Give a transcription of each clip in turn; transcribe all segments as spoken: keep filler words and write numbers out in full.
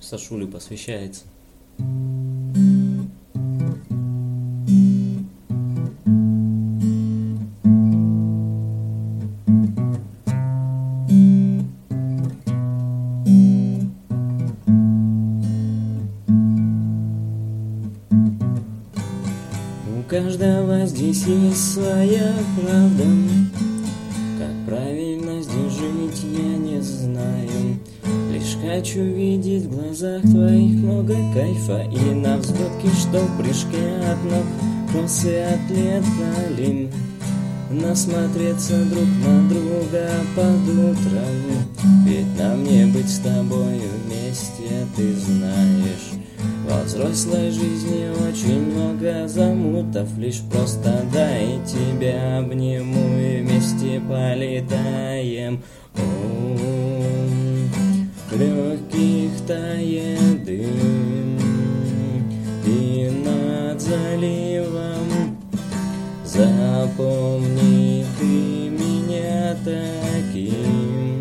Сашуле посвящается. У каждого здесь есть своя правда. Как правильно здесь жить, я не знаю. Лишь хочу видеть в глазах твоих много кайфа. И на взлетке, что в прыжке от ног кроссы отлетали. Насмотреться друг на друга под утром. Ведь нам не быть с тобой вместе, ты знаешь. Во взрослой жизни очень много замутов. Лишь просто дай тебя обниму и вместе полетаем. О, в легких тает дым, и над заливом запомни ты меня таким,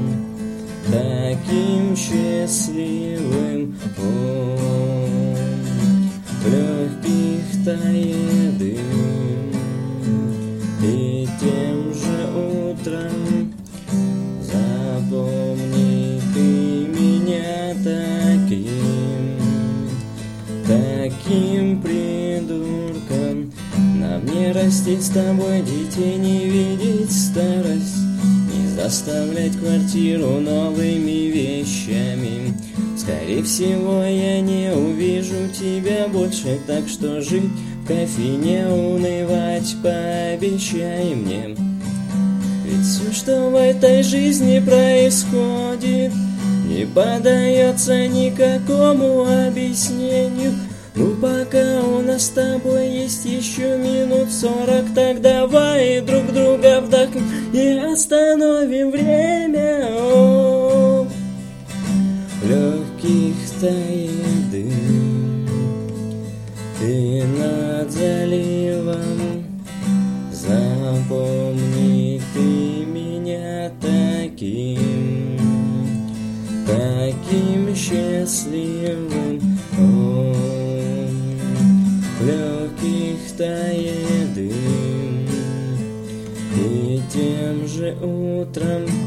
таким счастливым. О, в легких тает дым, и тем же утром запомни ты меня таким, таким придурком. Нам не расти с тобой детей, не видеть старость, не заставлять квартиру новыми вещами. Скорее всего, я не увижу тебя больше, так что жить в кайфе, не унывать, пообещай мне. Ведь все, что в этой жизни происходит, не поддается никакому объяснению. Ну, пока у нас с тобой есть еще минут сорок, так давай друг друга вдохнем и остановим время. О, в легких тает дым, и над заливом запомни ты меня таким, таким счастливым. О, в легких тает дым, и тем же утром